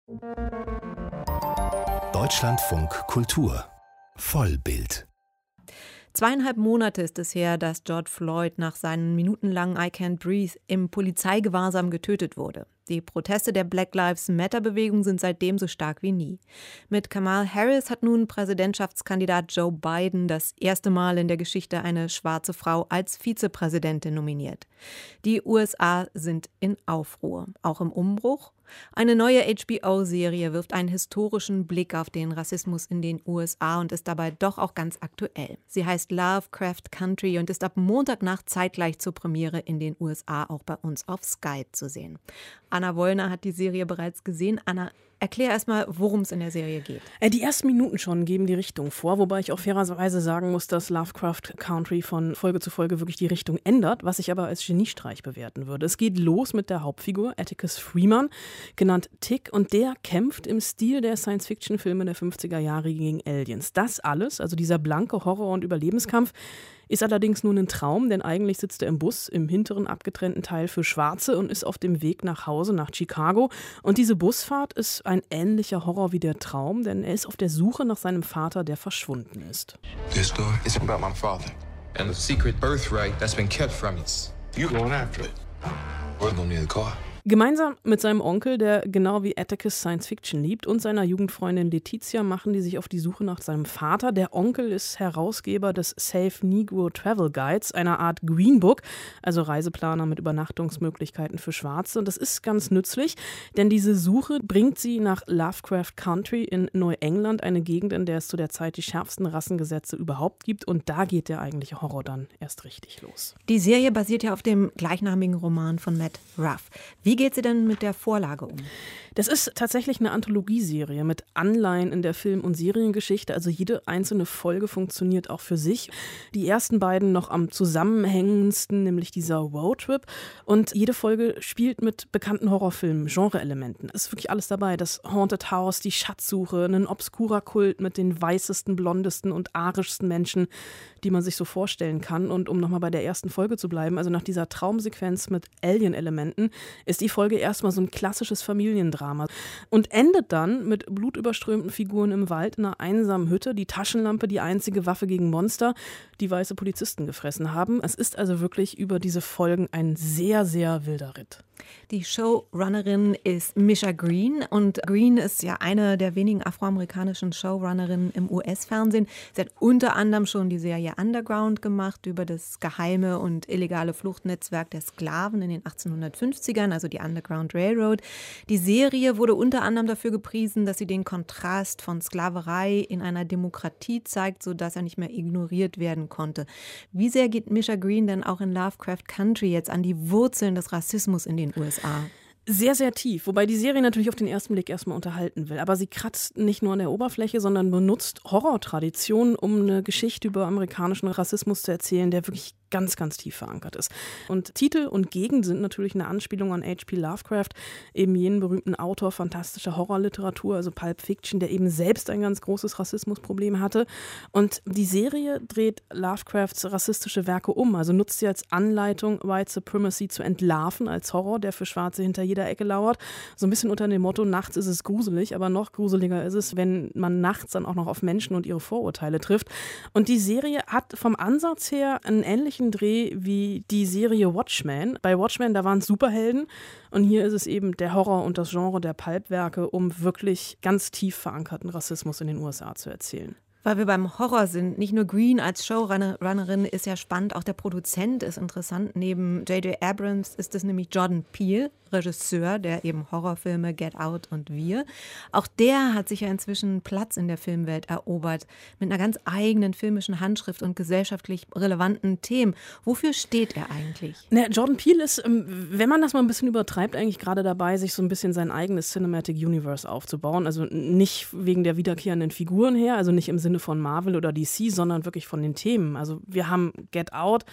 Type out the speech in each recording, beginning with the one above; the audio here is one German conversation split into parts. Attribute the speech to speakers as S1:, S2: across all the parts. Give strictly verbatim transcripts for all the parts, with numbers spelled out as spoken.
S1: Deutschlandfunk Kultur Vollbild.
S2: Zweieinhalb Monate ist es her, dass George Floyd nach seinem minutenlangen I Can't Breathe im Polizeigewahrsam getötet wurde. Die Proteste der Black Lives Matter-Bewegung sind seitdem so stark wie nie. Mit Kamala Harris hat nun Präsidentschaftskandidat Joe Biden das erste Mal in der Geschichte eine schwarze Frau als Vizepräsidentin nominiert. Die U S A sind in Aufruhr, auch im Umbruch. Eine neue H B O-Serie wirft einen historischen Blick auf den Rassismus in den U S A und ist dabei doch auch ganz aktuell. Sie heißt Lovecraft Country und ist ab Montagnacht zeitgleich zur Premiere in den U S A auch bei uns auf Sky zu sehen. Anna Wollner hat die Serie bereits gesehen. Anna, erklär erstmal, worum es in der Serie geht.
S3: Die ersten Minuten schon geben die Richtung vor, wobei ich auch fairerweise sagen muss, dass Lovecraft Country von Folge zu Folge wirklich die Richtung ändert, was ich aber als Geniestreich bewerten würde. Es geht los mit der Hauptfigur, Atticus Freeman, genannt Tick, und der kämpft im Stil der Science-Fiction-Filme der fünfziger Jahre gegen Aliens. Das alles, also dieser blanke Horror- und Überlebenskampf, ist allerdings nur ein Traum, denn eigentlich sitzt er im Bus im hinteren abgetrennten Teil für Schwarze und ist auf dem Weg nach Hause, nach Chicago. Und diese Busfahrt ist ein ähnlicher Horror wie der Traum, denn er ist auf der Suche nach seinem Vater, der verschwunden ist.
S4: This story is about my father and the secret birthright that's been kept from us. You going after it? We're gonna need a car.
S3: Gemeinsam mit seinem Onkel, der genau wie Atticus Science Fiction liebt, und seiner Jugendfreundin Letizia machen die sich auf die Suche nach seinem Vater. Der Onkel ist Herausgeber des Safe Negro Travel Guides, einer Art Green Book, also Reiseplaner mit Übernachtungsmöglichkeiten für Schwarze. Und das ist ganz nützlich, denn diese Suche bringt sie nach Lovecraft Country in Neuengland, eine Gegend, in der es zu der Zeit die schärfsten Rassengesetze überhaupt gibt. Und da geht der eigentliche Horror dann erst richtig los.
S2: Die Serie basiert ja auf dem gleichnamigen Roman von Matt Ruff. Wie geht sie denn mit der Vorlage um?
S3: Das ist tatsächlich eine Anthologieserie mit Anleihen in der Film- und Seriengeschichte. Also jede einzelne Folge funktioniert auch für sich. Die ersten beiden noch am zusammenhängendsten, nämlich dieser Roadtrip. Und jede Folge spielt mit bekannten Horrorfilmen, Genre-Elementen. Es ist wirklich alles dabei. Das Haunted House, die Schatzsuche, ein obskurer Kult mit den weißesten, blondesten und arischsten Menschen, die man sich so vorstellen kann. Und um nochmal bei der ersten Folge zu bleiben, also nach dieser Traumsequenz mit Alien-Elementen, ist die Folge erstmal so ein klassisches Familiendrama und endet dann mit blutüberströmten Figuren im Wald in einer einsamen Hütte, die Taschenlampe, die einzige Waffe gegen Monster, die weiße Polizisten gefressen haben. Es ist also wirklich über diese Folgen ein sehr, sehr wilder Ritt.
S2: Die Showrunnerin ist Misha Green und Green ist ja eine der wenigen afroamerikanischen Showrunnerinnen im U S-Fernsehen. Sie hat unter anderem schon die Serie Underground gemacht über das geheime und illegale Fluchtnetzwerk der Sklaven in den achtzehnhundertfünfzigern, also die Underground Railroad. Die Serie wurde unter anderem dafür gepriesen, dass sie den Kontrast von Sklaverei in einer Demokratie zeigt, sodass er nicht mehr ignoriert werden konnte. Wie sehr geht Misha Green denn auch in Lovecraft Country jetzt an die Wurzeln des Rassismus in den U S A?
S3: Sehr, sehr tief, wobei die Serie natürlich auf den ersten Blick erstmal unterhalten will. Aber sie kratzt nicht nur an der Oberfläche, sondern benutzt Horrortraditionen, um eine Geschichte über amerikanischen Rassismus zu erzählen, der wirklich ganz, ganz tief verankert ist. Und Titel und Gegend sind natürlich eine Anspielung an H P Lovecraft, eben jenen berühmten Autor fantastischer Horrorliteratur, also Pulp Fiction, der eben selbst ein ganz großes Rassismusproblem hatte. Und die Serie dreht Lovecrafts rassistische Werke um, also nutzt sie als Anleitung, White Supremacy zu entlarven, als Horror, der für Schwarze hinter jeder Ecke lauert. So ein bisschen unter dem Motto, nachts ist es gruselig, aber noch gruseliger ist es, wenn man nachts dann auch noch auf Menschen und ihre Vorurteile trifft. Und die Serie hat vom Ansatz her einen ähnlichen Dreh wie die Serie Watchmen. Bei Watchmen, da waren es Superhelden und hier ist es eben der Horror und das Genre der Pulpwerke, um wirklich ganz tief verankerten Rassismus in den U S A zu erzählen.
S2: Weil wir beim Horror sind, nicht nur Green als Showrunnerin ist ja spannend, auch der Produzent ist interessant. Neben J J Abrams ist es nämlich Jordan Peele, Regisseur, der eben Horrorfilme Get Out und Wir. Auch der hat sich ja inzwischen Platz in der Filmwelt erobert, mit einer ganz eigenen filmischen Handschrift und gesellschaftlich relevanten Themen. Wofür steht er eigentlich?
S3: Na, Jordan Peele ist, wenn man das mal ein bisschen übertreibt, eigentlich gerade dabei, sich so ein bisschen sein eigenes Cinematic Universe aufzubauen. Also nicht wegen der wiederkehrenden Figuren her, also nicht im Sinne von Marvel oder D C, sondern wirklich von den Themen. Also wir haben Get Out,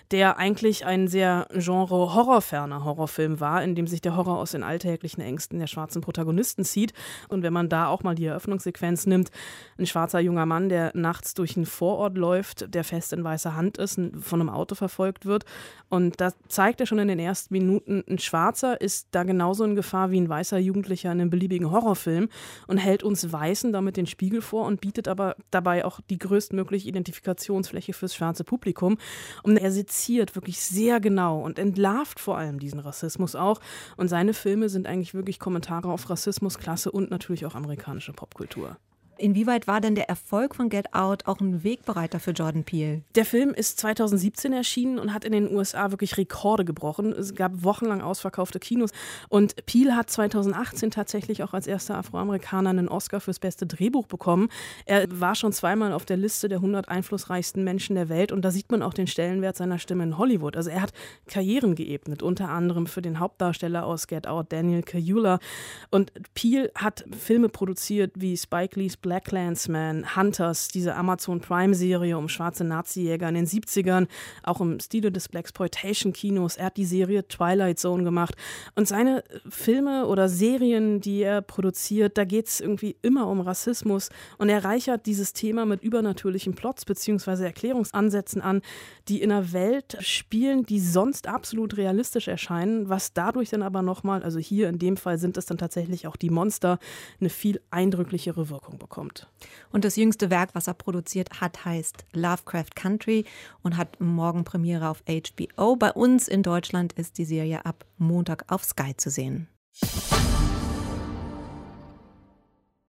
S3: der eigentlich ein sehr genre-horrorferner Horrorfilm war, in dem sich der Horror aus den alltäglichen Ängsten der schwarzen Protagonisten zieht. Und wenn man da auch mal die Eröffnungssequenz nimmt, ein schwarzer junger Mann, der nachts durch einen Vorort läuft, der fest in weißer Hand ist, von einem Auto verfolgt wird. Und da zeigt er schon in den ersten Minuten, ein Schwarzer ist da genauso in Gefahr wie ein weißer Jugendlicher in einem beliebigen Horrorfilm und hält uns Weißen damit den Spiegel vor und bietet aber dabei auch die größtmögliche Identifikationsfläche fürs schwarze Publikum. Und er seziert wirklich sehr genau und entlarvt vor allem diesen Rassismus auch. Und seine Filme sind eigentlich wirklich Kommentare auf Rassismus, Klasse und natürlich auch amerikanische Popkultur.
S2: Inwieweit war denn der Erfolg von Get Out auch ein Wegbereiter für Jordan Peele?
S3: Der Film ist zweitausendsiebzehn erschienen und hat in den U S A wirklich Rekorde gebrochen. Es gab wochenlang ausverkaufte Kinos. Und Peele hat zweitausendachtzehn tatsächlich auch als erster Afroamerikaner einen Oscar fürs beste Drehbuch bekommen. Er war schon zweimal auf der Liste der hundert einflussreichsten Menschen der Welt. Und da sieht man auch den Stellenwert seiner Stimme in Hollywood. Also er hat Karrieren geebnet, unter anderem für den Hauptdarsteller aus Get Out, Daniel Kaluuya. Und Peele hat Filme produziert wie Spike Lee's BlacKkKlansman, Hunters, diese Amazon-Prime-Serie um schwarze Nazi-Jäger in den siebzigern, auch im Stile des Blaxploitation-Kinos. Er hat die Serie Twilight Zone gemacht. Und seine Filme oder Serien, die er produziert, da geht es irgendwie immer um Rassismus. Und er reichert dieses Thema mit übernatürlichen Plots bzw. Erklärungsansätzen an, die in einer Welt spielen, die sonst absolut realistisch erscheinen, was dadurch dann aber nochmal, also hier in dem Fall sind es dann tatsächlich auch die Monster, eine viel eindrücklichere Wirkung bekommt.
S2: Und das jüngste Werk, was er produziert hat, heißt Lovecraft Country und hat morgen Premiere auf H B O. Bei uns in Deutschland ist die Serie ab Montag auf Sky zu sehen.